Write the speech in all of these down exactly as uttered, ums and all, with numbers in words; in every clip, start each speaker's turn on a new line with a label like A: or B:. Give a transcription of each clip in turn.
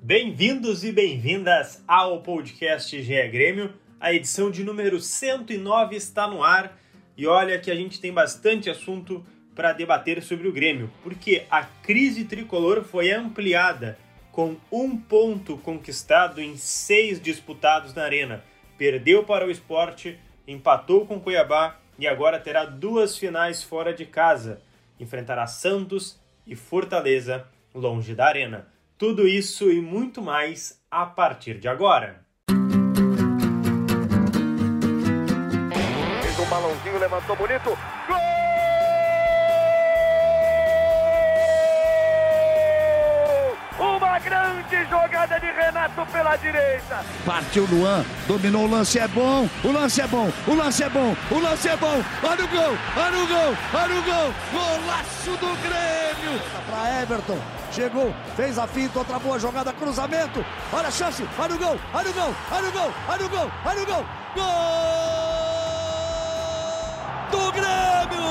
A: Bem-vindos e bem-vindas ao podcast G E Grêmio. A edição de número cento e nove está no ar e olha que a gente tem bastante assunto para debater sobre o Grêmio, porque a crise tricolor foi ampliada com um ponto conquistado em seis disputados na Arena. Perdeu para o Sport, empatou com Cuiabá e agora terá duas finais fora de casa. Enfrentará Santos e Fortaleza longe da Arena. Tudo isso e muito mais a partir de agora.
B: Fez um balãozinho, levantou bonito. Gol! Uma grande jogada de Renato pela direita.
C: Partiu Luan, dominou o lance, é bom, o lance é bom, o lance é bom, o lance é bom. Olha o gol, olha o gol, olha o gol. Golaço do Grêmio. Para Everton. Chegou, fez a finta, outra boa jogada, cruzamento, olha a chance, olha o gol, olha o gol, olha o gol, olha o gol, olha o gol, gol do Grêmio!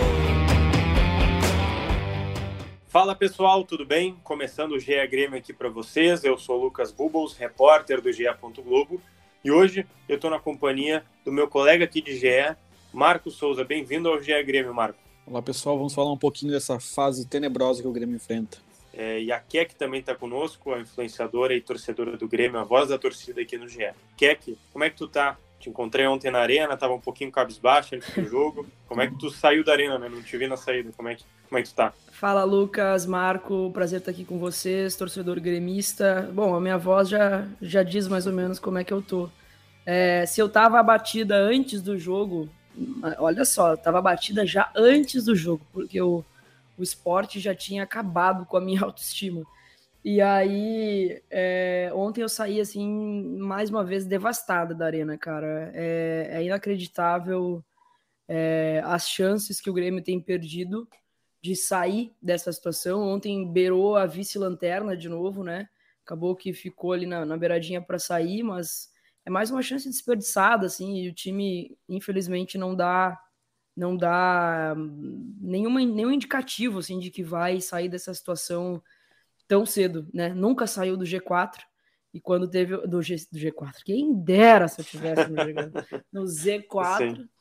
A: Fala pessoal, tudo bem? Começando o G E Grêmio aqui para vocês, eu sou o Lucas Bubbles, repórter do G E. Globo, e hoje eu estou na companhia do meu colega aqui de G E, Marco Souza. Bem-vindo ao G E Grêmio, Marco.
D: Olá pessoal, vamos falar um pouquinho dessa fase tenebrosa que o Grêmio enfrenta.
A: É, e a Kek também está conosco, a influenciadora e torcedora do Grêmio, a voz da torcida aqui no G E. Kek, como é que tu tá? Te encontrei ontem na Arena, tava um pouquinho cabisbaixo antes do jogo. Como é que tu saiu da Arena, né? Não te vi na saída. Como é que, como é que tu tá?
E: Fala, Lucas, Marco, prazer estar aqui com vocês, torcedor gremista. Bom, a minha voz já, já diz mais ou menos como é que eu tô. É, se eu tava abatida antes do jogo, olha só, eu tava abatida já antes do jogo, porque eu o esporte já tinha acabado com a minha autoestima. E aí, é, ontem eu saí, assim, mais uma vez devastada da Arena, cara. É, é inacreditável é, as chances que o Grêmio tem perdido de sair dessa situação. Ontem beirou a vice-lanterna de novo, né? Acabou que ficou ali na, na beiradinha para sair, mas é mais uma chance desperdiçada, assim, e o time, infelizmente, não dá... não dá nenhuma, nenhum indicativo assim, de que vai sair dessa situação tão cedo, né? Nunca saiu do G quatro, e quando teve do, G, do G quatro, quem dera se eu tivesse no, G, no Z quatro, Sim.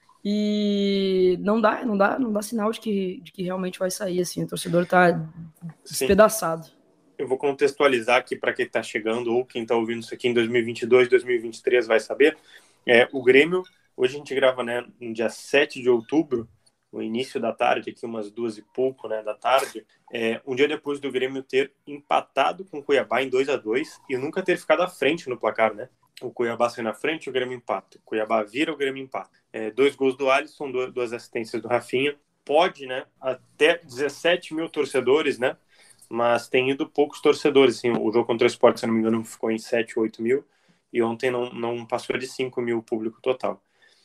E: E não dá, não dá, não dá sinal de que, de que realmente vai sair, assim, o torcedor tá despedaçado.
A: Sim. Eu vou contextualizar aqui para quem está chegando ou quem está ouvindo isso aqui em dois mil e vinte e dois, dois mil e vinte e três vai saber. É, o Grêmio, hoje a gente grava, né, no dia sete de outubro, no início da tarde, aqui umas duas e pouco, né, da tarde, é, um dia depois do Grêmio ter empatado com o Cuiabá em dois a dois e nunca ter ficado à frente no placar, né? O Cuiabá sai na frente, o Grêmio empata. O Cuiabá vira, o Grêmio empata. É, dois gols do Alisson, duas, duas assistências do Rafinha. Pode, né, até dezessete mil torcedores, né? Mas tem ido poucos torcedores, assim. O jogo contra o Sport, se não me engano, ficou em sete, oito mil. E ontem não, não passou de cinco mil o público total.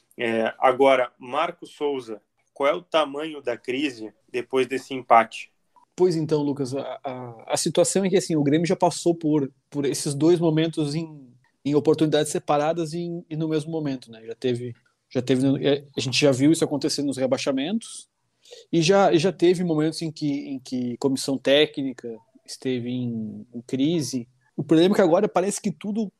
A: É, agora, Marco Souza, qual é o tamanho da crise depois desse empate?
D: Pois então, Lucas, a, a, a situação é que assim, o Grêmio já passou por, por esses dois momentos em, em oportunidades separadas e, em, e no mesmo momento, né? Já teve, já teve, a gente já viu isso acontecer nos rebaixamentos e já, e já teve momentos em que, em que comissão técnica esteve em, em crise. O problema é que agora parece que tudo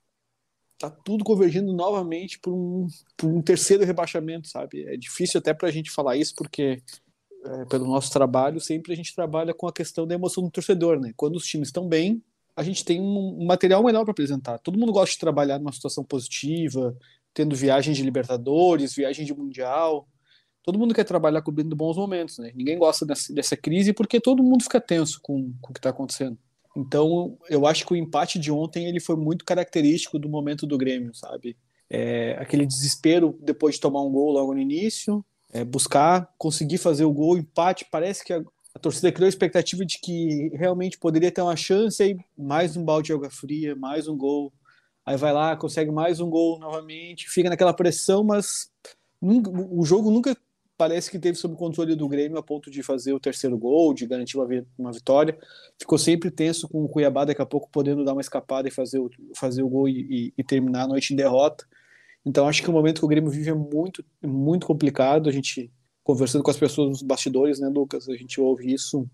D: tá tudo convergindo novamente para um, um terceiro rebaixamento, sabe? É difícil até para a gente falar isso, porque é, pelo nosso trabalho, sempre a gente trabalha com a questão da emoção do torcedor, né? Quando os times estão bem, a gente tem um, um material melhor para apresentar. Todo mundo gosta de trabalhar numa situação positiva, tendo viagens de Libertadores, viagem de Mundial. Todo mundo quer trabalhar cobrindo bons momentos, né? Ninguém gosta dessa, dessa crise porque todo mundo fica tenso com, com o que está acontecendo. Então, eu acho que o empate de ontem ele foi muito característico do momento do Grêmio, sabe? É, aquele desespero depois de tomar um gol logo no início, é, buscar, conseguir fazer o gol, empate, parece que a, a torcida criou a expectativa de que realmente poderia ter uma chance, aí mais um balde de água fria, mais um gol, aí vai lá, consegue mais um gol novamente, fica naquela pressão, mas nunca, o jogo nunca parece que teve sob controle do Grêmio a ponto de fazer o terceiro gol, de garantir uma, uma vitória. Ficou sempre tenso com o Cuiabá, daqui a pouco podendo dar uma escapada e fazer o, fazer o gol e, e, e terminar a noite em derrota. Então acho que o momento que o Grêmio vive é muito, muito complicado. A gente, conversando com as pessoas nos bastidores, né, Lucas, a gente ouve isso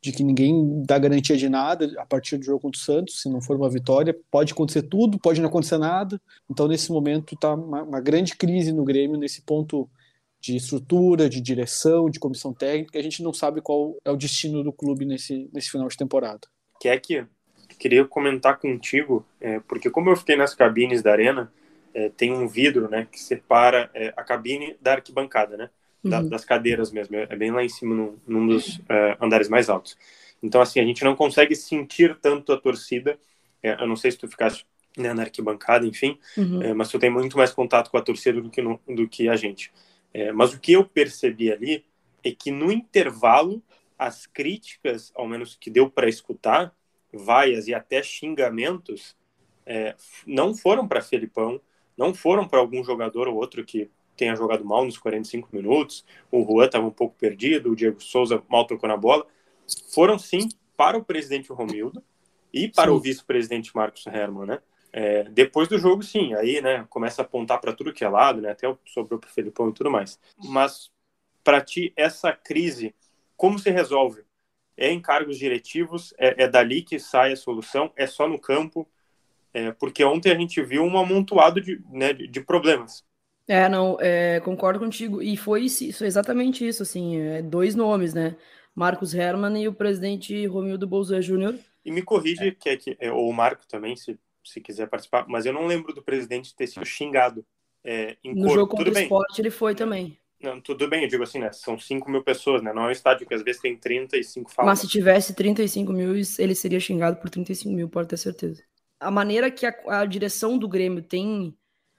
D: de que ninguém dá garantia de nada a partir do jogo contra o Santos. Se não for uma vitória, pode acontecer tudo, pode não acontecer nada. Então, nesse momento, está uma, uma grande crise no Grêmio, nesse ponto de estrutura, de direção, de comissão técnica. A gente não sabe qual é o destino do clube nesse, nesse final de temporada.
A: Que é que queria comentar contigo, é, porque como eu fiquei nas cabines da Arena, é, tem um vidro, né, que separa é, a cabine da arquibancada, né? Da, uhum. Das cadeiras mesmo, é bem lá em cima, num, num dos uh, andares mais altos. Então, assim, a gente não consegue sentir tanto a torcida, é, eu não sei se tu ficaste, né, na arquibancada, enfim, uhum. é, mas tu tem muito mais contato com a torcida do que, no, do que a gente. É, mas o que eu percebi ali é que no intervalo, as críticas, ao menos que deu para escutar, vaias e até xingamentos, é, não foram para Felipão, não foram para algum jogador ou outro que tenha jogado mal nos quarenta e cinco minutos, o Juan estava um pouco perdido, o Diego Souza mal tocou na bola, foram sim para o presidente Romildo e para sim. o vice-presidente Marcos Hermann, né? É, depois do jogo, sim, aí, né, começa a apontar para tudo que é lado, né, até sobrou para o Felipão e tudo mais. Mas, para ti, essa crise, como se resolve? É em cargos diretivos? É, é dali que sai a solução? É só no campo? É, porque ontem a gente viu um amontoado de, né, de, de problemas.
E: É, não, é, concordo contigo. E foi isso, exatamente isso, assim, é, dois nomes, né? Marcos Hermann e o presidente Romildo Bolzan Júnior.
A: E me corrige, é. que é que, ou o Marco também, se, se quiser participar, mas eu não lembro do presidente ter sido xingado é, em
E: No
A: coro.
E: jogo contra o Sport ele foi também.
A: Não, tudo bem, eu digo assim, né? São cinco mil pessoas, né? Não é um estádio que às vezes tem trinta e cinco falas.
E: Mas se tivesse trinta e cinco mil, ele seria xingado por trinta e cinco mil, pode ter certeza. A maneira que a, a direção do Grêmio tem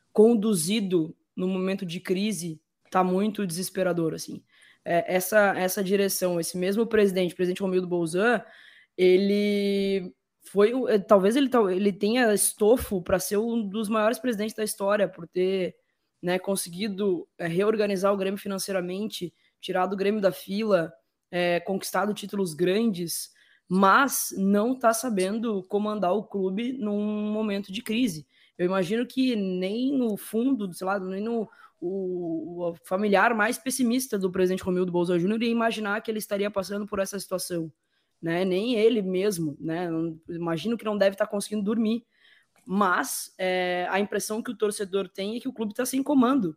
E: conduzido no momento de crise tá muito desesperador, assim. É, essa, essa direção, esse mesmo presidente, o presidente Romildo Bolzan, ele foi, talvez ele, ele tenha estofo para ser um dos maiores presidentes da história, por ter, né, conseguido é, reorganizar o Grêmio financeiramente, tirar do Grêmio da fila, é, conquistado títulos grandes, mas não está sabendo comandar o clube num momento de crise. Eu imagino que nem no fundo, sei lá, nem no o, o familiar mais pessimista do presidente Romildo Bolzan Júnior ia imaginar que ele estaria passando por essa situação, né? Nem ele mesmo, né? Imagino que não deve estar conseguindo dormir, mas é, a impressão que o torcedor tem é que o clube está sem comando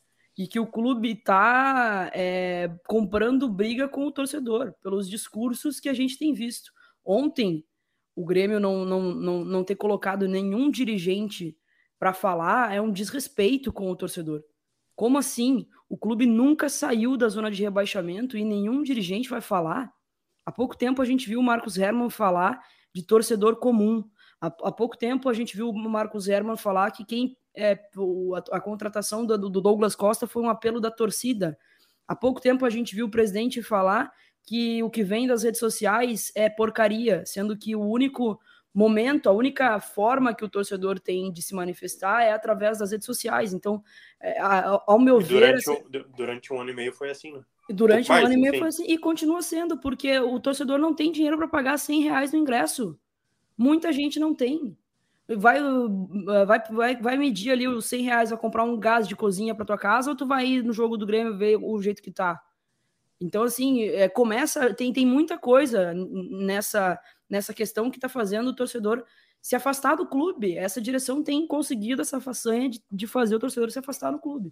E: e que o clube está é, comprando briga com o torcedor pelos discursos que a gente tem visto. Ontem, o Grêmio não, não, não, não ter colocado nenhum dirigente para falar é um desrespeito com o torcedor. Como assim? O clube nunca saiu da zona de rebaixamento e nenhum dirigente vai falar? Há pouco tempo a gente viu o Marcos Hermann falar de torcedor comum. Há, há pouco tempo a gente viu o Marcos Hermann falar que quem é, a, a contratação do, do Douglas Costa foi um apelo da torcida. Há pouco tempo a gente viu o presidente falar que o que vem das redes sociais é porcaria, sendo que o único momento, a única forma que o torcedor tem de se manifestar é através das redes sociais. Então, é, ao meu
A: e durante
E: ver...
A: Um, durante um ano e meio foi assim, né?
E: Durante um, um ano e meio enfim. foi assim, e continua sendo, porque o torcedor não tem dinheiro para pagar cem reais no ingresso. Muita gente não tem. Vai, vai, vai, vai medir ali os cem reais, vai comprar um gás de cozinha para tua casa, ou tu vai ir no jogo do Grêmio ver o jeito que tá? Então, assim, é, começa, tem, tem muita coisa nessa, nessa questão que está fazendo o torcedor se afastar do clube. Essa direção tem conseguido essa façanha de, de fazer o torcedor se afastar do clube.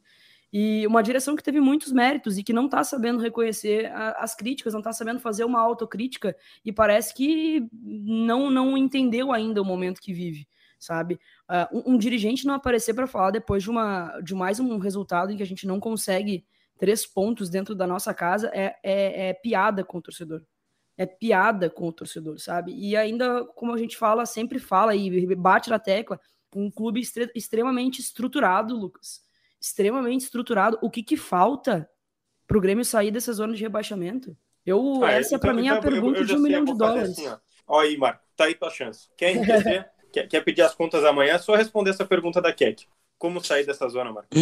E: E uma direção que teve muitos méritos e que não está sabendo reconhecer a, as críticas, não está sabendo fazer uma autocrítica e parece que não, não entendeu ainda o momento que vive, sabe? Uh, um, um dirigente não aparecer para falar depois de, uma, de mais um resultado em que a gente não consegue três pontos dentro da nossa casa é, é, é piada com o torcedor. É piada com o torcedor, sabe? E ainda, como a gente fala, sempre fala e bate na tecla, um clube estre- extremamente estruturado, Lucas. Extremamente estruturado. O que que falta pro Grêmio sair dessa zona de rebaixamento? Eu,
A: ah,
E: essa,
A: então,
E: para mim,
A: então,
E: é a pergunta
A: eu, eu
E: de um milhão de dólares.
A: Assim, ó. ó aí, Marco, tá aí tua chance. Quer enriquecer? quer, quer pedir as contas amanhã? É só responder essa pergunta da Kek. Como sair dessa zona, Marco?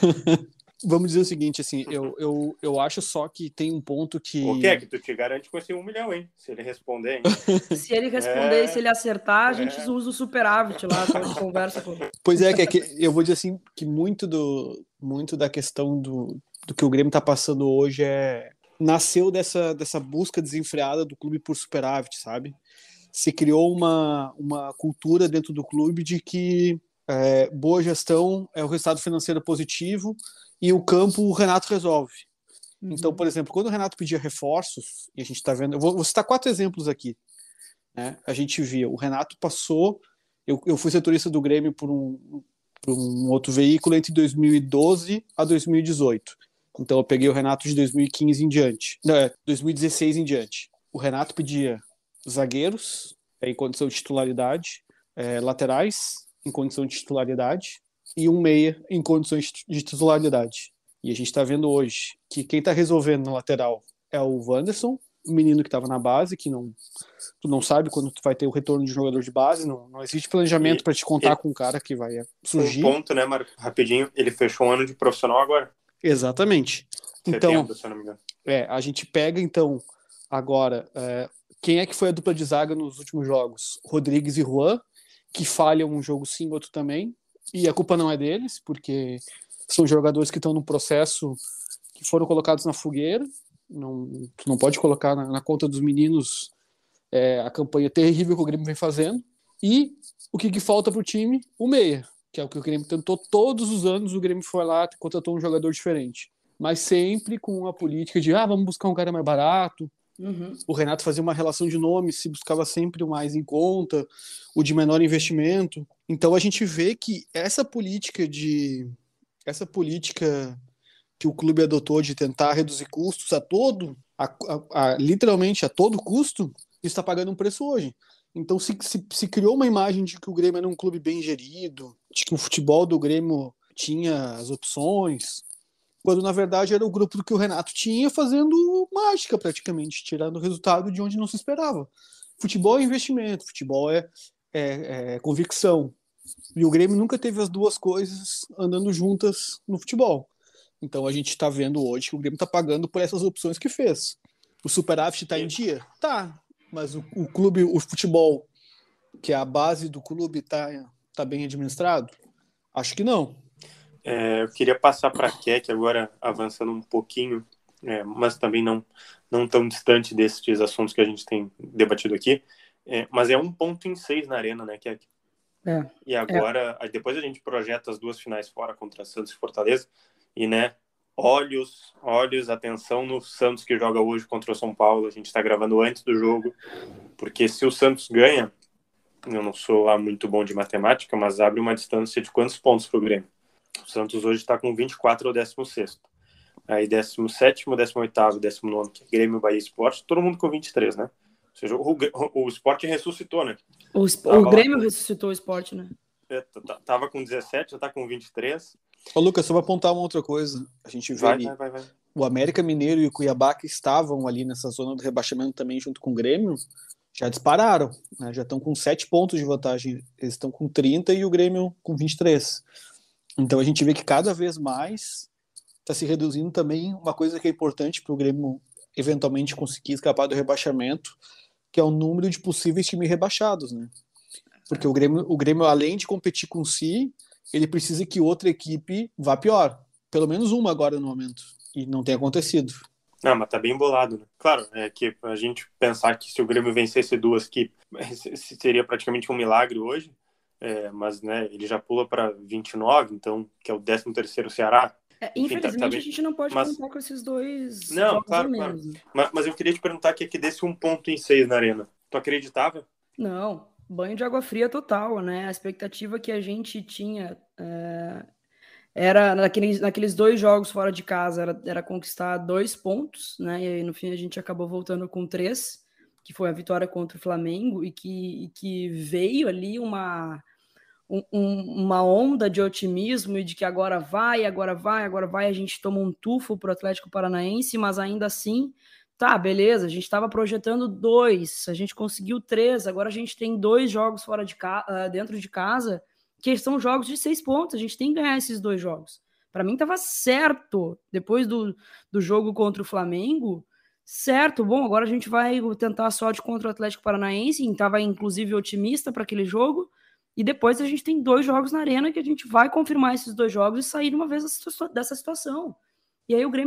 D: Vamos dizer o seguinte, assim, eu, eu, eu acho só que tem um ponto que...
A: O que é que tu te garante com esse um milhão, hein? Se ele responder, hein?
E: Se ele responder e é... se ele acertar, a gente é... usa o superávit lá, a gente conversa com ele.
D: Pois é, que, é que eu vou dizer assim, que muito, do, muito da questão do, do que o Grêmio tá passando hoje é, nasceu dessa, dessa busca desenfreada do clube por superávit, sabe? Se criou uma, uma cultura dentro do clube de que é, boa gestão é o resultado financeiro positivo e o campo o Renato resolve. Uhum. Então, por exemplo, quando o Renato pedia reforços, e a gente está vendo, eu vou, vou citar quatro exemplos aqui, né? A gente via, o Renato passou, eu, eu fui setorista do Grêmio por um, por um outro veículo entre dois mil e doze a dois mil e dezoito. Então eu peguei o Renato de dois mil e quinze em diante, não, é, dois mil e dezesseis em diante. O Renato pedia zagueiros é, em condição de titularidade, é, laterais em condição de titularidade e um meia em condições de titularidade. E a gente está vendo hoje que quem está resolvendo na lateral é o Wanderson, o menino que estava na base, que não, tu não sabe quando tu vai ter o retorno de jogador de base, não, não existe planejamento para te contar ele, com um cara que vai surgir.
A: Um ponto, né, Marco? Rapidinho, ele fechou um ano de profissional agora.
D: Exatamente.
A: Setembro,
D: então,
A: se eu não me engano.
D: É, a gente pega, então, agora, é, quem é que foi a dupla de zaga nos últimos jogos? Rodrigues e Juan, que falham um jogo sim, outro também, e a culpa não é deles, porque são jogadores que estão num processo que foram colocados na fogueira, não, tu não pode colocar na, na conta dos meninos é, a campanha terrível que o Grêmio vem fazendo, e o que, que falta pro time? O meia, que é o que o Grêmio tentou todos os anos, o Grêmio foi lá e contratou um jogador diferente, mas sempre com a política de, ah, vamos buscar um cara mais barato. Uhum. O Renato fazia uma relação de nomes, se buscava sempre o mais em conta, o de menor investimento. Então a gente vê que essa política de essa política que o clube adotou de tentar reduzir custos a todo, a, a, a, literalmente a todo custo, está pagando um preço hoje. Então se, se, se criou uma imagem de que o Grêmio era um clube bem gerido, de que o futebol do Grêmio tinha as opções, quando na verdade era o grupo que o Renato tinha fazendo mágica praticamente, tirando o resultado de onde não se esperava. Futebol é investimento, futebol é, é, é convicção. E o Grêmio nunca teve as duas coisas andando juntas no futebol. Então a gente está vendo hoje que o Grêmio está pagando por essas opções que fez. O superávit está em dia? Tá. Mas o, o clube, o futebol, que é a base do clube, está tá bem administrado? Acho que não.
A: É, eu queria passar para a Keck agora, avançando um pouquinho, é, mas também não, não tão distante desses assuntos que a gente tem debatido aqui. É, mas é um ponto em seis na Arena, né, Keck?
E: É.
A: E agora, é. depois a gente projeta as duas finais fora contra Santos e Fortaleza. E, né, olhos, olhos, atenção no Santos que joga hoje contra o São Paulo. A gente está gravando antes do jogo, porque se o Santos ganha, eu não sou lá muito bom de matemática, mas abre uma distância de quantos pontos para o Grêmio? O Santos hoje está com vinte e quatro ao décimo sexto. Aí décimo sétimo, décimo oitavo, décimo nono, que é Grêmio, Bahia e Sport, todo mundo com vinte e três, né? Ou seja, o, o, o Sport ressuscitou, né?
E: O, o Grêmio lá, ressuscitou o Sport, né?
A: É, tava com dezessete, já tá com vinte e três.
D: Ô, Lucas, só vou apontar uma outra coisa. A gente vê
A: vai,
D: ali,
A: vai, vai, vai.
D: O América Mineiro e o Cuiabá, que estavam ali nessa zona do rebaixamento também junto com o Grêmio, já dispararam, né? Já estão com sete pontos de vantagem. Eles estão com trinta e o Grêmio com vinte e três. Então a gente vê que cada vez mais está se reduzindo também uma coisa que é importante para o Grêmio eventualmente conseguir escapar do rebaixamento, que é o número de possíveis times rebaixados, né? Porque o Grêmio, o Grêmio, além de competir com si, ele precisa que outra equipe vá pior. Pelo menos uma agora no momento. E não tem acontecido.
A: Não, mas tá bem bolado, né? Claro, é que a gente pensar que se o Grêmio vencesse duas, que seria praticamente um milagre hoje, é, mas, né, ele já pula para vinte e nove, então, que é o décimo terceiro Ceará.
E: É, infelizmente, Enfim, tá, tá bem... a gente não pode mas... contar com esses dois.
A: Não, claro, claro. Né? Mas, mas eu queria te perguntar que aqui desse um ponto em seis na Arena. Tu acreditava?
E: Não, banho de água fria total, né? A expectativa que a gente tinha é, era, naqueles, naqueles dois jogos fora de casa, era, era conquistar dois pontos, né? E aí, no fim, a gente acabou voltando com três, que foi a vitória contra o Flamengo, e que, e que veio ali uma, um, uma onda de otimismo e de que agora vai, agora vai, agora vai. A gente toma um tufo pro Atlético Paranaense, mas ainda assim, tá, beleza, a gente estava projetando dois, a gente conseguiu três, agora a gente tem dois jogos fora de ca... dentro de casa, que são jogos de seis pontos, a gente tem que ganhar esses dois jogos. Para mim estava certo, depois do, do jogo contra o Flamengo, certo, bom, agora a gente vai tentar a sorte contra o Atlético Paranaense, estava inclusive otimista para aquele jogo, e depois a gente tem dois jogos na Arena que a gente vai confirmar esses dois jogos e sair de uma vez dessa situação. E aí o Grêmio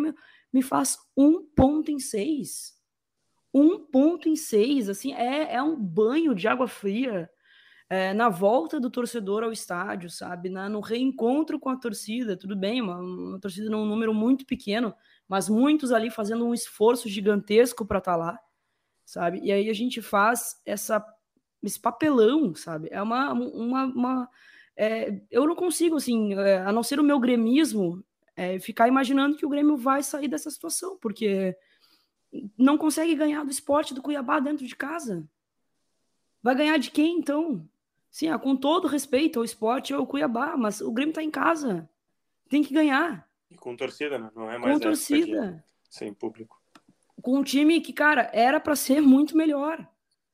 E: me faz um ponto em seis. Um ponto em seis, assim, é, é um banho de água fria é, na volta do torcedor ao estádio, sabe? Na, no reencontro com a torcida, tudo bem, uma, uma torcida num número muito pequeno, mas muitos ali fazendo um esforço gigantesco para estar lá, sabe? E aí a gente faz essa, esse papelão, sabe? É uma... uma, uma é, eu não consigo, assim, é, a não ser o meu gremismo, é, ficar imaginando que o Grêmio vai sair dessa situação, porque não consegue ganhar do Sport do Cuiabá dentro de casa. Vai ganhar de quem, então? Sim, com todo respeito ao Sport ou ao Cuiabá, mas o Grêmio tá em casa. Tem que ganhar.
A: E com torcida, né? Não é mais
E: com torcida.
A: Sem público.
E: Com um time que, cara, era para ser muito melhor.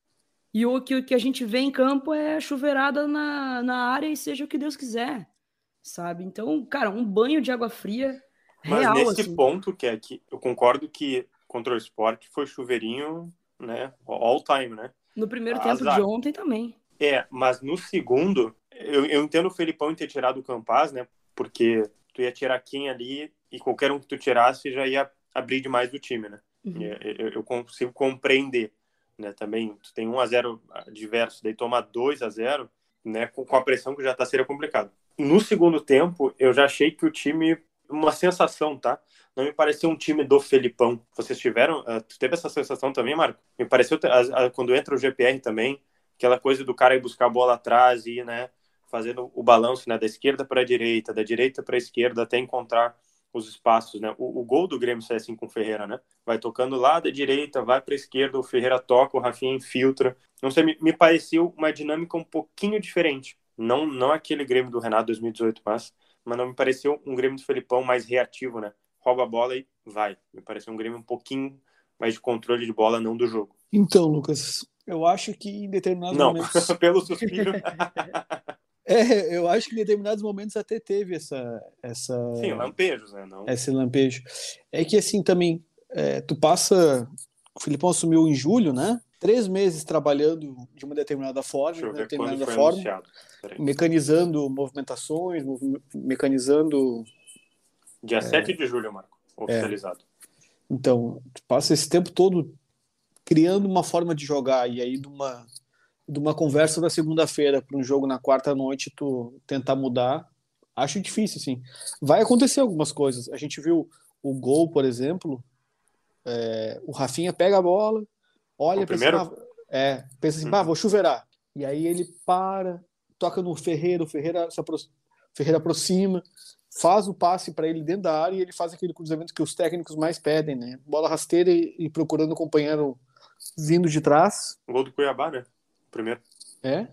E: E o que, o que a gente vê em campo é chuveirada na, na área e seja o que Deus quiser, sabe? Então, cara, um banho de água fria real,
A: mas nesse
E: assim.
A: ponto, que é que eu concordo que contra o Sport foi chuveirinho, né? All time, né?
E: No primeiro
A: Azar.
E: tempo de ontem também.
A: É, mas no segundo, eu, eu entendo o Felipão em ter tirado o Campaz, né? Porque tu ia tirar quem ali e qualquer um que tu tirasse já ia abrir demais o time, né? Uhum. Eu, eu consigo compreender, né? Também, tu tem um a zero adverso, daí toma dois a zero, né? Com, com a pressão que já tá, seria complicado. No segundo tempo, eu já achei que o time... Uma sensação, tá? Não me pareceu um time do Felipão. Vocês tiveram... Uh, tu teve essa sensação também, Marco? Me pareceu, uh, uh, quando entra o G P R também, aquela coisa do cara ir buscar a bola atrás e, né, fazendo o balanço, né, da esquerda para a direita, da direita para a esquerda, até encontrar os espaços, né? O, o gol do Grêmio sai assim com o Ferreira, né? Vai tocando lá da direita, vai para a esquerda, o Ferreira toca, o Rafinha infiltra. Não sei, me, me pareceu uma dinâmica um pouquinho diferente. Não, não aquele Grêmio do Renato dois mil e dezoito, mas, mas não me pareceu um Grêmio do Felipão mais reativo, né? Rouba a bola e vai. Me pareceu um Grêmio um pouquinho mais de controle de bola, não do jogo.
D: Então, Lucas, eu acho que em determinados
A: não,
D: momentos...
A: Não, pelo suspiro...
D: É, eu acho que em determinados momentos até teve essa... essa...
A: Sim, lampejos, né? Não...
D: Esse lampejo. É que, assim, também, é, tu passa... O Filipão assumiu em julho, né? Três meses trabalhando de uma determinada forma,
A: Deixa eu
D: de uma
A: ver
D: determinada
A: quando foi
D: forma,
A: anunciado.
D: mecanizando movimentações, mecanizando...
A: Dia é... sete de julho, Marco, oficializado.
D: É. Então, tu passa esse tempo todo criando uma forma de jogar, e aí de uma, de uma conversa da segunda-feira para um jogo na quarta-noite tu tentar mudar, acho difícil, assim. Vai acontecer algumas coisas. A gente viu o gol, por exemplo, é, o Rafinha pega a bola, olha para cima, é, pensa assim, uhum. bah, vou chuveirar. E aí ele para, toca no Ferreira, o Ferreira se apro- Ferreira aproxima, faz o passe para ele dentro da área e ele faz aquele cruzamento que os técnicos mais pedem, né? Bola rasteira e, e procurando o companheiro vindo de trás.
A: O gol do Cuiabá, né? Primeiro.
D: É.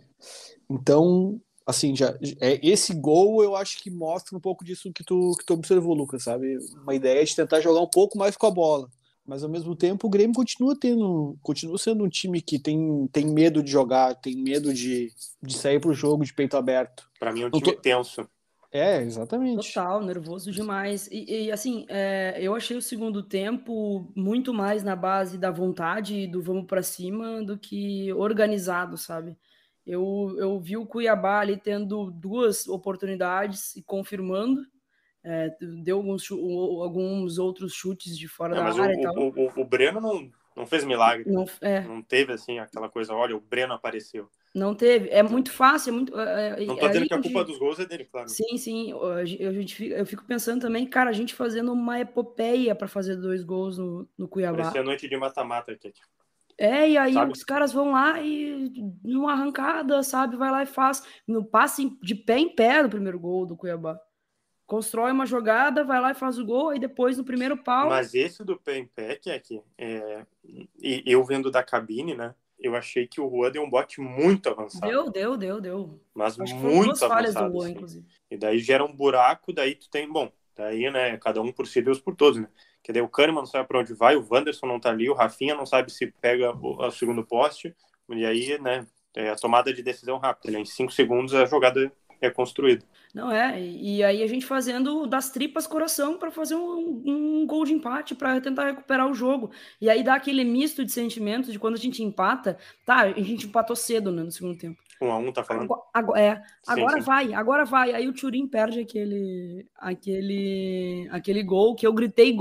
D: Então, assim, já, é, esse gol eu acho que mostra um pouco disso que tu, que tu observou, Lucas, sabe? Uma ideia de tentar jogar um pouco mais com a bola. Mas, ao mesmo tempo, o Grêmio continua tendo, continua sendo um time que tem, tem medo de jogar, tem medo de, de sair pro jogo de peito aberto.
A: Para mim é um time tô... tenso.
D: É, exatamente.
E: Total, nervoso demais. E, e assim, é, eu achei o segundo tempo muito mais na base da vontade do vamos para cima do que organizado, sabe? Eu, eu vi o Cuiabá ali tendo duas oportunidades e confirmando. É, deu alguns, alguns outros chutes de fora é, da área
A: o,
E: e tal.
A: O, o, o Breno não, não fez milagre.
E: Não, é.
A: não teve, assim, aquela coisa, olha, o Breno apareceu.
E: Não teve. É muito fácil. É muito, é,
A: não tô dizendo que a
E: onde...
A: culpa dos gols é dele, claro.
E: Sim, sim. Eu, eu, eu fico pensando também, cara, a gente fazendo uma epopeia para fazer dois gols no, no Cuiabá.
A: Parecia noite de mata-mata aqui.
E: É, e aí sabe? Os caras vão lá e numa arrancada, sabe, vai lá e faz. No passe de pé em pé no primeiro gol do Cuiabá. Constrói uma jogada, vai lá e faz o gol, aí depois no primeiro pau...
A: Mas esse do pé em pé, que é aqui, é... e eu vendo da cabine, né, eu achei que o Juan deu um bote muito avançado.
E: Deu, deu, deu, deu.
A: Mas
E: acho
A: muito
E: duas falhas
A: avançado,
E: do Juan,
A: assim.
E: inclusive.
A: E daí gera um buraco, daí tu tem, bom, daí, né, cada um por si, Deus por todos, né. Que daí o Kahneman não sabe pra onde vai, o Wanderson não tá ali, o Rafinha não sabe se pega o, o segundo poste, e aí, né, é a tomada de decisão rápida, né, em cinco segundos a jogada é construída.
E: Não é, e aí a gente fazendo das tripas coração para fazer um, um gol de empate para tentar recuperar o jogo. E aí dá aquele misto de sentimentos de quando a gente empata, tá, a gente empatou cedo, né, no segundo tempo.
A: Um a um, tá falando?
E: Agora, é, agora
A: sim, sim.
E: vai, agora vai. Aí o Thuram perde aquele, aquele, aquele gol que eu gritei gol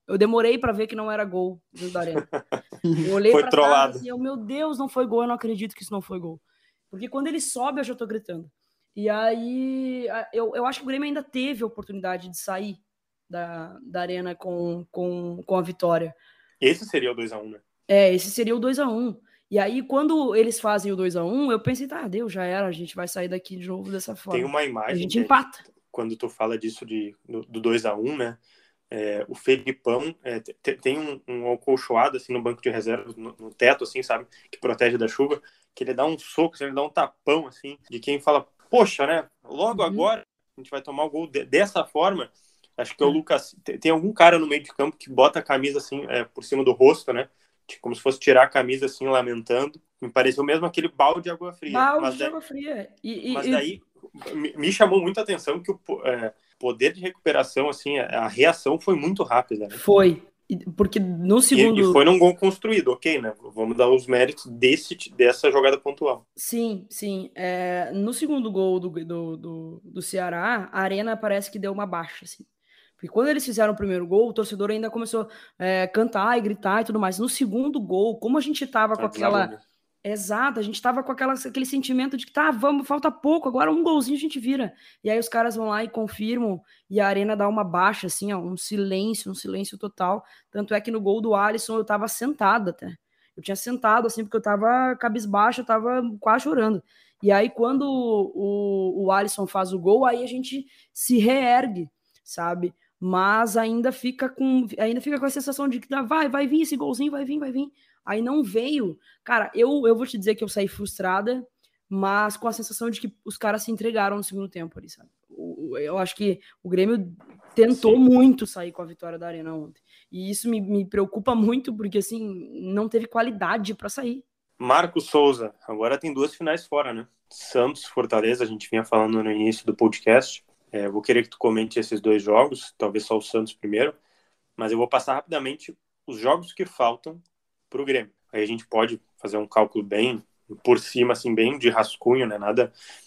E: Eu demorei pra ver que não era gol dentro da arena. Eu olhei
A: Foi
E: pra
A: trollado.
E: trás e eu, meu Deus, não foi gol, eu não acredito que isso não foi gol. Porque quando ele sobe, eu já tô gritando. E aí, eu, eu acho que o Grêmio ainda teve a oportunidade de sair da, da arena com, com, com a vitória.
A: Esse seria o dois a um, né?
E: É, esse seria o dois a um. E aí, quando eles fazem o dois a um, eu pensei, tá, deu, já era, a gente vai sair daqui de novo dessa forma.
A: Tem uma imagem...
E: A gente
A: que
E: empata.
A: É, quando tu fala disso de, do, do dois a um, né? É, o Felipão é, t- tem um, um acolchoado assim, no banco de reservas, no, no teto, assim, sabe? Que protege da chuva, que ele dá um soco, assim, ele dá um tapão, assim, de quem fala, poxa, né? Logo uhum. agora a gente vai tomar o gol de, dessa forma. Acho que é o Lucas... Tem, tem algum cara no meio de campo que bota a camisa, assim, é, por cima do rosto, né? Como se fosse tirar a camisa, assim, lamentando. Me pareceu mesmo aquele balde de água fria.
E: Balde
A: mas
E: de
A: daí,
E: água fria. E, e,
A: mas daí
E: e...
A: me, me chamou muita atenção que o... É, poder de recuperação, assim, a reação foi muito rápida, né?
E: Foi, porque no segundo...
A: E, e foi num gol construído, ok, né? Vamos dar os méritos desse, dessa jogada pontual.
E: Sim, sim. É, no segundo gol do, do, do, do Ceará, a arena parece que deu uma baixa, assim. Porque quando eles fizeram o primeiro gol, o torcedor ainda começou a é, cantar e gritar e tudo mais. No segundo gol, como a gente tava com aquela... Né? Exato, a gente tava com aquela, aquele sentimento de que tá, vamos, falta pouco, agora um golzinho a gente vira. E aí os caras vão lá e confirmam, e a arena dá uma baixa, assim, ó, um silêncio, um silêncio total. Tanto é que no gol do Alisson eu tava sentada até. Eu tinha sentado, assim, porque eu tava cabisbaixo, eu tava quase chorando. E aí quando o, o Alisson faz o gol, aí a gente se reergue, sabe? Mas ainda fica com, ainda fica com a sensação de que vai, vai vir esse golzinho, vai vir, vai vir. Aí não veio. Cara, eu, eu vou te dizer que eu saí frustrada, mas com a sensação de que os caras se entregaram no segundo tempo ali, sabe? Eu acho que o Grêmio tentou Sim. muito sair com a vitória da Arena ontem. E isso me, me preocupa muito, porque, assim, não teve qualidade para sair.
A: Marcos Souza, agora tem duas finais fora, né? Santos, Fortaleza, a gente vinha falando no início do podcast. É, vou querer que tu comente esses dois jogos, talvez só o Santos primeiro, mas eu vou passar rapidamente os jogos que faltam para o Grêmio. Aí a gente pode fazer um cálculo bem por cima, assim, bem de rascunho, né? Nada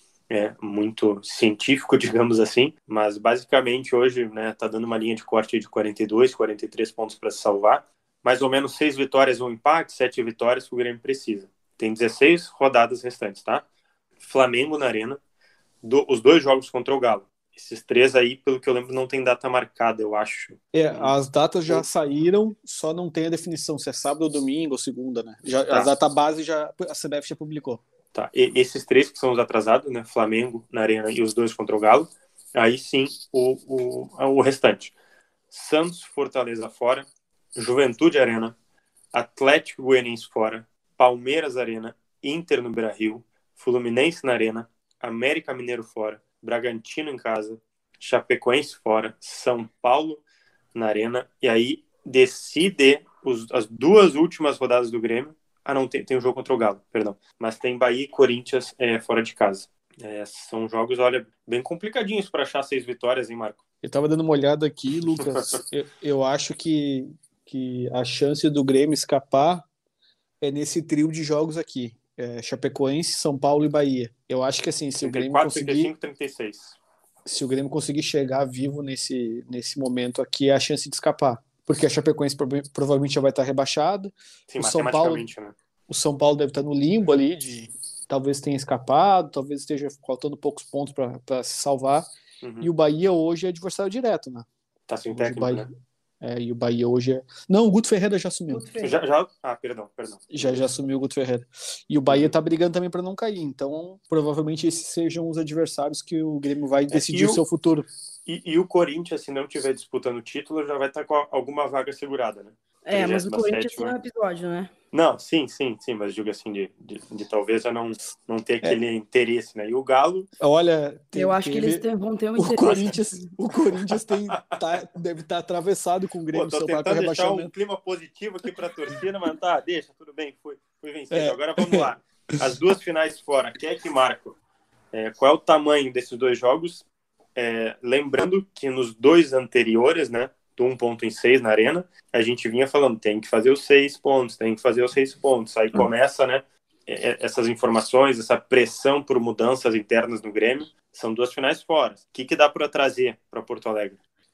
A: é, muito científico, digamos assim, mas basicamente hoje, né, tá dando uma linha de corte de quarenta e dois, quarenta e três pontos para se salvar, mais ou menos seis vitórias, um empate, sete vitórias que o Grêmio precisa. Tem dezesseis rodadas restantes, tá? Flamengo na Arena, do, os dois jogos contra o Galo. Esses três aí, pelo que eu lembro, não tem data marcada, eu acho.
D: É, as datas já saíram, só não tem a definição se é sábado ou domingo ou segunda, né? Já, tá. A data base já, a C B F já publicou.
A: Tá, e esses três que são os atrasados, né? Flamengo na Arena e os dois contra o Galo. Aí sim, o, o, o restante. Santos, Fortaleza fora, Juventude Arena, Atlético Goianiense fora, Palmeiras Arena, Inter no Beira-Rio, Fluminense na Arena, América Mineiro fora, Bragantino em casa, Chapecoense fora, São Paulo na Arena, e aí decide os, as duas últimas rodadas do Grêmio. Ah, não, tem, tem um jogo contra o Galo, perdão. Mas tem Bahia e Corinthians é, fora de casa. É, são jogos, olha, bem complicadinhos para achar seis vitórias, hein, Marco?
D: Eu tava dando uma olhada aqui, Lucas. eu, eu acho que, que a chance do Grêmio escapar é nesse trio de jogos aqui. É, Chapecoense, São Paulo e Bahia. Eu acho que assim, se
A: trinta e
D: o
A: quatro,
D: Grêmio conseguir,
A: trinta e cinco, trinta e seis.
D: Se o Grêmio conseguir chegar vivo nesse, nesse momento aqui, é a chance de escapar. Porque a Chapecoense provavelmente já vai estar rebaixada.
A: Sim,
D: o São Paulo,
A: né?
D: o São Paulo deve estar no limbo ali, de talvez tenha escapado, talvez esteja faltando poucos pontos para se salvar. Uhum. E o Bahia hoje é adversário direto, né?
A: Tá sem
D: hoje
A: técnico,
D: Bahia,
A: né?
D: É, e o Bahia hoje é... Não, o Guto Ferreira já assumiu.
A: Já, já... Ah, perdão, perdão.
D: Já, já assumiu o Guto Ferreira. E o Bahia tá brigando também para não cair. Então, provavelmente esses sejam os adversários que o Grêmio vai decidir é, o seu futuro.
A: E, e o Corinthians, se não estiver disputando o título, já vai estar com alguma vaga segurada, né?
E: É, mas o Corinthians tem um episódio, né?
A: Não, sim, sim, sim, mas digo assim, de, de, de talvez já não, não ter aquele é. interesse, né? E o Galo...
D: Olha...
E: Tem, eu acho teve... que eles tem, vão ter um interesse.
D: O Corinthians, o Corinthians tem, tá, deve estar tá atravessado com o Grêmio.
A: Pô, tô tentando deixar um clima positivo aqui para a torcida, mas tá, deixa, tudo bem, foi, foi vencido. É. Agora vamos lá. As duas finais fora, quem é que marca? É, qual é o tamanho desses dois jogos? É, lembrando que nos dois anteriores, né, do um ponto em seis na Arena, a gente vinha falando, tem que fazer os seis pontos, tem que fazer os seis pontos. Aí começa, né, essas informações, essa pressão por mudanças internas no Grêmio. São duas finais fora. O que, que dá para trazer para Porto Alegre?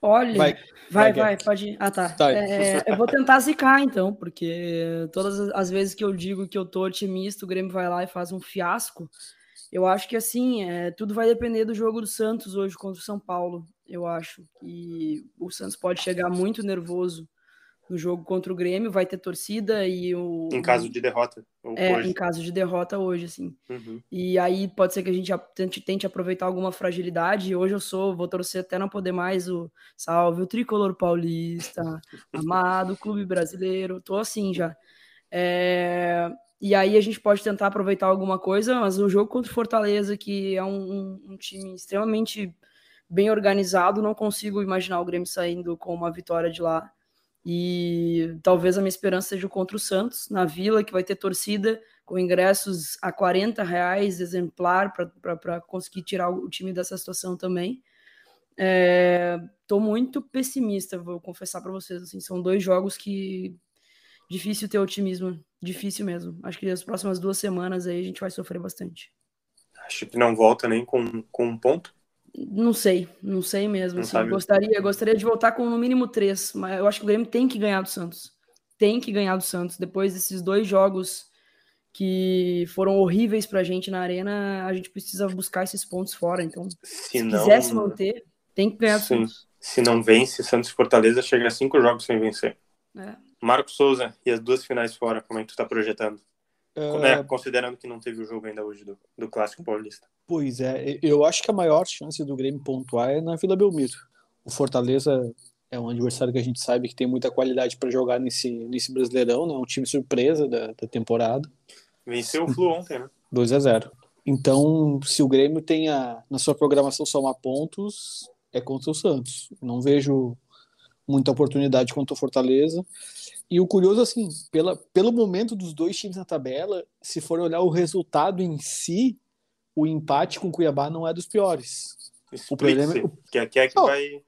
E: Olha,
D: Vai,
E: vai, vai,
D: vai,
E: pode ir. Ah, tá.
D: Tá.
E: É, eu vou tentar zicar, então, porque todas as vezes que eu digo que eu tô otimista, o Grêmio vai lá e faz um fiasco. Eu acho que, assim, é, tudo vai depender do jogo do Santos hoje contra o São Paulo. Eu acho que o Santos pode chegar muito nervoso no jogo contra o Grêmio, vai ter torcida e o...
A: Em caso de derrota.
E: É,
A: hoje.
E: em caso de derrota hoje, assim.
A: Uhum.
E: E aí pode ser que a gente tente, tente aproveitar alguma fragilidade. Hoje eu sou, vou torcer até não poder mais o salve o tricolor paulista, amado clube brasileiro. Tô assim já. É... E aí a gente pode tentar aproveitar alguma coisa, mas o jogo contra o Fortaleza, que é um, um, um time extremamente bem organizado, não consigo imaginar o Grêmio saindo com uma vitória de lá. E talvez a minha esperança seja contra o Santos, na Vila, que vai ter torcida com ingressos a quarenta reais, exemplar, para conseguir tirar o time dessa situação também. Estou é, muito pessimista, vou confessar para vocês. Assim, são dois jogos que difícil ter otimismo, difícil mesmo. Acho que as próximas duas semanas aí a gente vai sofrer bastante.
A: Acho que não volta nem com, com um ponto.
E: Não sei, não sei mesmo.
A: Não
E: Assim,
A: sabe.
E: gostaria, gostaria de voltar com no mínimo três, mas eu acho que o Grêmio tem que ganhar do Santos. Tem que ganhar do Santos. Depois desses dois jogos que foram horríveis pra gente na arena, a gente precisa buscar esses pontos fora. Então, se, se não... quiser se manter, tem que ganhar do
A: Sim.
E: Santos.
A: Se não vence, Santos e Fortaleza chega a cinco jogos sem vencer.
E: É.
A: Marcos Souza, e as duas finais fora, como é que tu tá projetando?
D: Uh...
A: Né? Considerando que não teve o jogo ainda hoje do, do Clássico Paulista.
D: Pois é, eu acho que a maior chance do Grêmio pontuar é na Vila Belmiro. O Fortaleza é um adversário que a gente sabe que tem muita qualidade para jogar nesse, nesse Brasileirão, né? Um time surpresa da, da temporada.
A: Venceu o Flu ontem, né?
D: dois a zero. Então, se o Grêmio tem a, na sua programação somar pontos, é contra o Santos. Não vejo muita oportunidade contra o Fortaleza. E o curioso, assim, pela, pelo momento dos dois times na tabela, se for olhar o resultado em si, o empate com o Cuiabá não é dos piores.
A: Explique-se.
D: O problema é...
A: Que é que, é que
D: oh.
A: vai...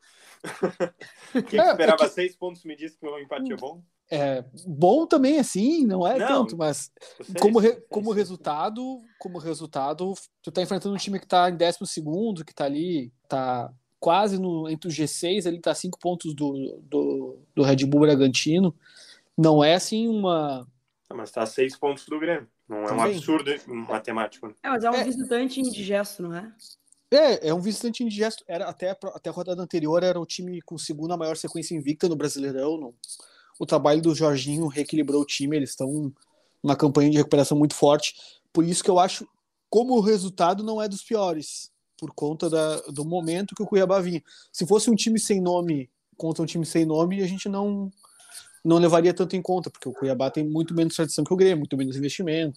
A: Quem é, esperava é que... seis pontos me disse que o empate é bom?
D: É bom também, assim, não é não, tanto, mas
A: sei,
D: como, re,
A: sei,
D: como
A: sei.
D: resultado, como resultado, tu tá enfrentando um time que tá em décimo segundo, que tá ali, tá quase no, entre os G seis, ele tá a cinco pontos do, do, do Red Bull Bragantino. Não é assim uma...
A: Ah, mas tá a seis pontos do Grêmio. Não é também. Um absurdo matemático. Né?
E: É, mas é um é. visitante indigesto, não é?
D: É, é um visitante indigesto. Era, até, até a rodada anterior era o time com segunda maior sequência invicta no Brasileirão. No, o trabalho do Jorginho reequilibrou o time, eles estão numa campanha de recuperação muito forte. Por isso que eu acho, como o resultado não é dos piores, por conta da, do momento que o Cuiabá vinha. Se fosse um time sem nome contra um time sem nome, a gente não... não levaria tanto em conta, porque o Cuiabá tem muito menos tradição que o Grêmio, muito menos investimento.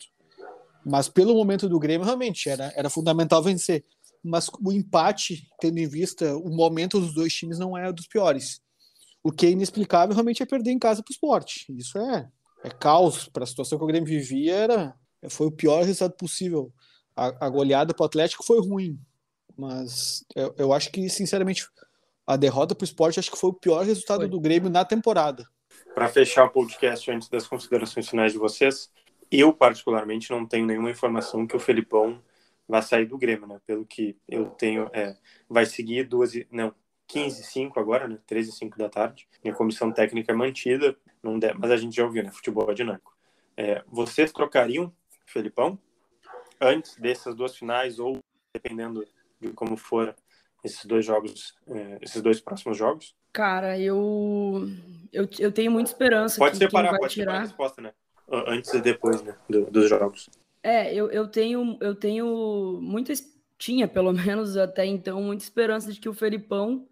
D: Mas pelo momento do Grêmio, realmente, era, era fundamental vencer. Mas o empate, tendo em vista o momento dos dois times, não é dos piores. O que é inexplicável realmente é perder em casa para o Sport. Isso é, é caos. Para a situação que o Grêmio vivia, era, foi o pior resultado possível. A, a goleada para o Atlético foi ruim. Mas eu, eu acho que, sinceramente, a derrota para o Sport acho que foi o pior resultado foi. do Grêmio na temporada.
A: Para fechar o podcast antes das considerações finais de vocês, eu particularmente não tenho nenhuma informação que o Felipão vai sair do Grêmio, né? Pelo que eu tenho, é, vai seguir duas, não, quinze e cinco agora, né? treze e cinco da tarde. Minha comissão técnica é mantida, não der, mas a gente já ouviu, né? Futebol é dinâmico. É, vocês trocariam o Felipão antes dessas duas finais ou dependendo de como for esses dois jogos, é, esses dois próximos jogos?
E: Cara, eu, eu, eu tenho muita esperança
A: pode
E: que
A: separar,
E: quem vai
A: pode
E: tirar...
A: separar a resposta, né? Antes e depois, né? Do, dos jogos.
E: É, eu, eu tenho, eu tenho muita... Tinha, pelo menos até então, muita esperança de que o Felipão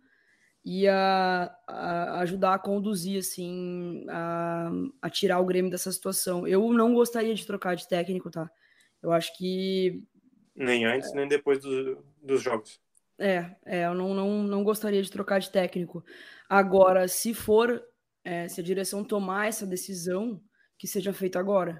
E: ia a, ajudar a conduzir, assim, a, a tirar o Grêmio dessa situação. Eu não gostaria de trocar de técnico, tá? Eu acho que...
A: Nem antes, é... nem depois do, dos jogos.
E: É, é, eu não, não, não gostaria de trocar de técnico. Agora, se for, é, se a direção tomar essa decisão, que seja feita agora.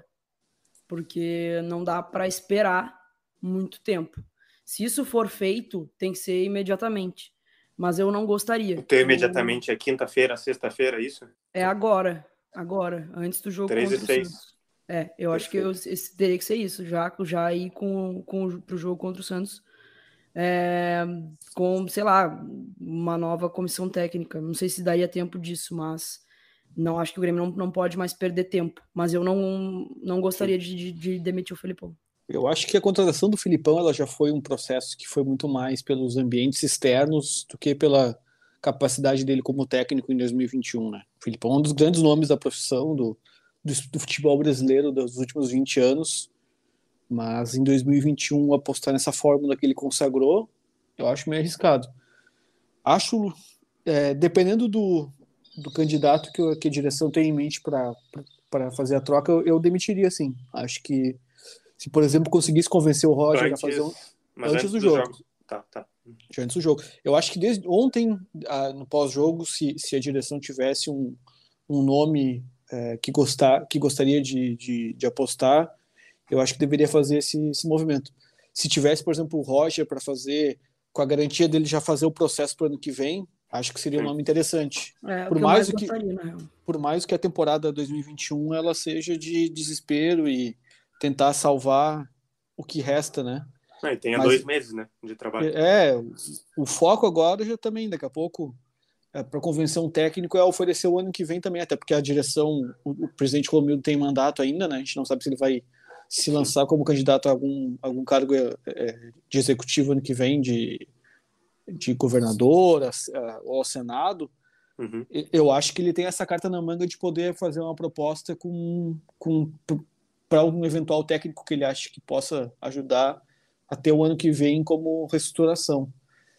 E: Porque não dá para esperar muito tempo. Se isso for feito, tem que ser imediatamente. Mas eu não gostaria.
A: Então, imediatamente eu... é quinta-feira, sexta-feira, isso?
E: É agora, agora, antes do jogo
A: contra o Santos.
E: É, eu Perfeito. acho que eu, teria que ser isso, já, já ir com, com, pro jogo contra o Santos. é, com, sei lá, uma nova comissão técnica. Não sei se daria tempo disso, mas não acho que o Grêmio não, não pode mais perder tempo. Mas eu não, não gostaria de, de, de demitir o Felipão.
D: Eu acho que a contratação do Filipão ela já foi um processo que foi muito mais pelos ambientes externos do que pela capacidade dele como técnico em dois mil e vinte e um, né? O Filipão é um dos grandes nomes da profissão, do, do, do futebol brasileiro dos últimos vinte anos, mas em dois mil e vinte e um apostar nessa fórmula que ele consagrou, eu acho meio arriscado. Acho, é, dependendo do, do candidato que, eu, que a direção tem em mente para fazer a troca, eu, eu demitiria, sim. Acho que se, por exemplo, conseguisse convencer o Roger
A: antes,
D: a fazer um...
A: Mas
D: antes,
A: antes
D: do,
A: do
D: jogo.
A: jogo. Tá, tá.
D: Antes do jogo. Eu acho que desde ontem, ah, no pós-jogo, se, se a direção tivesse um, um nome é, que, gostar, que gostaria de, de, de apostar, eu acho que deveria fazer esse, esse movimento. Se tivesse, por exemplo, o Roger para fazer, com a garantia dele já fazer o processo para o ano que vem, acho que seria um nome interessante.
E: É,
D: por,
E: que
D: mais
E: mais
D: que,
E: gostaria,
D: por mais que a temporada dois mil e vinte e um ela seja de desespero e tentar salvar o que resta, né?
A: Ah, e tenha
D: Mas,
A: dois meses, né, de trabalho.
D: É, o, o foco agora já também, daqui a pouco, é, para convencer um técnico é oferecer o ano que vem também, até porque a direção, o, o presidente Romildo tem mandato ainda, né? A gente não sabe se ele vai se lançar como candidato a algum, algum cargo é, de executivo ano que vem, de, de governador a, a, ou ao Senado.
A: Uhum.
D: Eu acho que ele tem essa carta na manga de poder fazer uma proposta com, com para um eventual técnico que ele acha que possa ajudar até o ano que vem como reestruturação.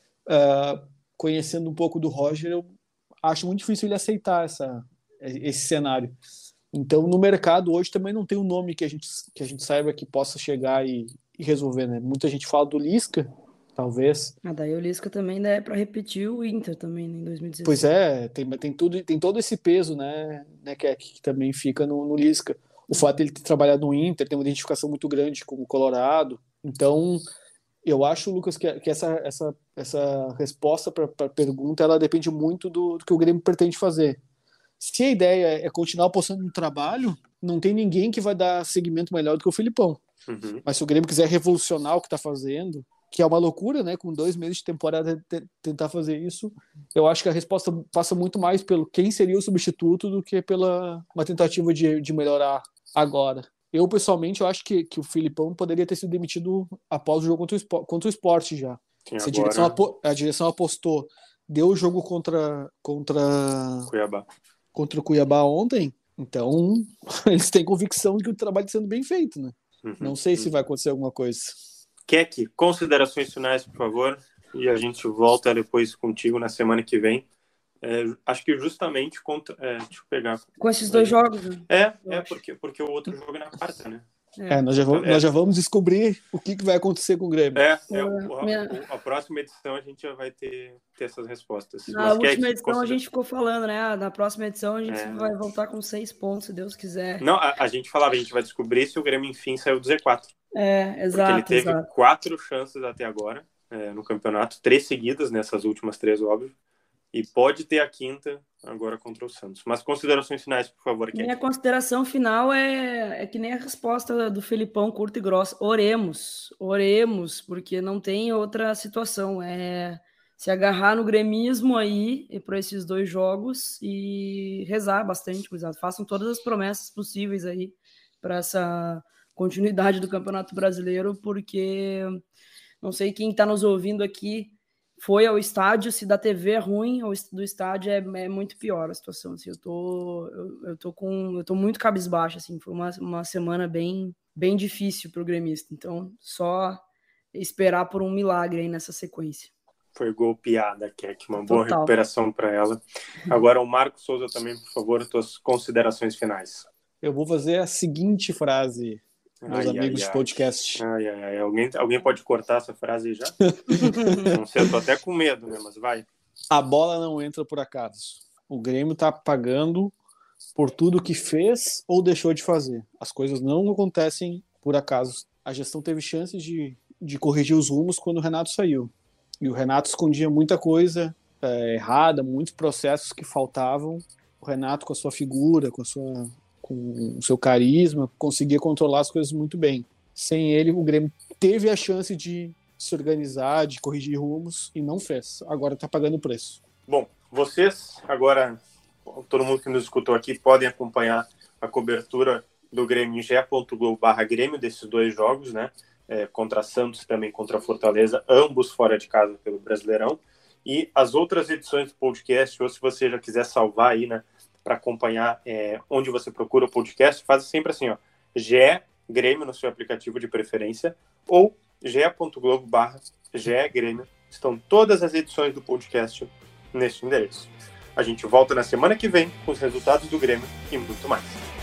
D: Uh, conhecendo um pouco do Roger, eu acho muito difícil ele aceitar essa, esse cenário. Então, no mercado hoje também não tem um nome que a gente, que a gente saiba que possa chegar e, e resolver, né? Muita gente fala do Lisca, talvez.
E: Ah, daí o Lisca também é para repetir o Inter também, né, em dois mil e dezesseis.
D: Pois é, tem, tem, tudo, tem todo esse peso, né, né que, que também fica no, no Lisca. O fato de ele ter trabalhado no Inter, tem uma identificação muito grande com o Colorado. Então, eu acho, Lucas, que, que essa, essa, essa resposta para a pergunta, ela depende muito do, do que o Grêmio pretende fazer. Se a ideia é continuar apostando no trabalho, não tem ninguém que vai dar seguimento melhor do que o Filipão.
A: Uhum.
D: Mas se o Grêmio quiser revolucionar o que está fazendo, que é uma loucura, né? Com dois meses de temporada tentar fazer isso, eu acho que a resposta passa muito mais pelo quem seria o substituto do que pela uma tentativa de, de melhorar agora. Eu, pessoalmente, eu acho que, que o Filipão poderia ter sido demitido após o jogo contra o Sport, contra o Sport já.
A: Sim,
D: Se a,
A: agora...
D: direção, a direção apostou, deu o jogo contra, contra,
A: Cuiabá.
D: contra o Cuiabá ontem, então eles têm convicção de que o trabalho está sendo bem feito, né?
A: Uhum.
D: Não sei
A: uhum.
D: se vai acontecer alguma coisa.
A: Keck, considerações finais, por favor, e a gente volta depois contigo na semana que vem. É, acho que justamente contra. É, deixa eu pegar.
E: Com esses dois jogos, né?
A: É, é porque, porque o outro jogo é na quarta, né?
D: É, é nós, já vamos, é. nós já vamos descobrir o que, que vai acontecer com o Grêmio.
A: É, é o, a, Minha... a próxima edição a gente já vai ter, ter essas respostas.
E: Na Mas última edição considera... a gente ficou falando, né? Na próxima edição a gente é. vai voltar com seis pontos, se Deus quiser.
A: Não, a, a gente falava, a gente vai descobrir se o Grêmio enfim saiu do Z quatro.
E: É, exato.
A: Porque ele teve
E: exato.
A: quatro chances até agora é, no campeonato, três seguidas nessas últimas três, óbvio. E pode ter a quinta agora contra o Santos. Mas considerações finais, por favor. Keck.
E: Minha consideração final é, é que nem a resposta do Felipão, curta e grossa. Oremos, oremos, porque não tem outra situação. É se agarrar no gremismo aí para esses dois jogos e rezar bastante, cuidado. Façam todas as promessas possíveis aí para essa continuidade do Campeonato Brasileiro, porque não sei quem está nos ouvindo aqui foi ao estádio, se da T V é ruim, do estádio é, é muito pior a situação, assim, eu tô, eu, eu tô com, eu tô muito cabisbaixo, assim, foi uma, uma semana bem, bem difícil pro gremista, então só esperar por um milagre aí nessa sequência.
A: Foi golpeada, Keck, uma
E: Total.
A: boa recuperação para ela. Agora o Marcos Souza também, por favor, tuas considerações finais.
D: Eu vou fazer a seguinte frase, meus
A: ai,
D: amigos
A: ai,
D: de podcast.
A: Ai, ai, ai. Alguém, alguém pode cortar essa frase aí já? Não sei, eu tô até com medo, né? Mas vai.
D: A bola não entra por acaso. O Grêmio tá pagando por tudo que fez ou deixou de fazer. As coisas não acontecem por acaso. A gestão teve chance de, de corrigir os rumos quando o Renato saiu. E o Renato escondia muita coisa é, errada, muitos processos que faltavam. O Renato, com a sua figura, com a sua... com o seu carisma, conseguia controlar as coisas muito bem. Sem ele, o Grêmio teve a chance de, se organizar, de corrigir rumos, e não fez. Agora está pagando o preço.
A: Bom, vocês agora, todo mundo que nos escutou aqui, podem acompanhar a cobertura do Grêmio em ge ponto globo barra Grêmio, desses dois jogos, né? É, contra Santos e também contra Fortaleza, ambos fora de casa pelo Brasileirão. E as outras edições do podcast, ou se você já quiser salvar aí, né, para acompanhar é, onde você procura o podcast, faz sempre assim, ó, G Grêmio no seu aplicativo de preferência, ou ge ponto globo barra Grêmio. Estão todas as edições do podcast neste endereço. A gente volta na semana que vem com os resultados do Grêmio e muito mais.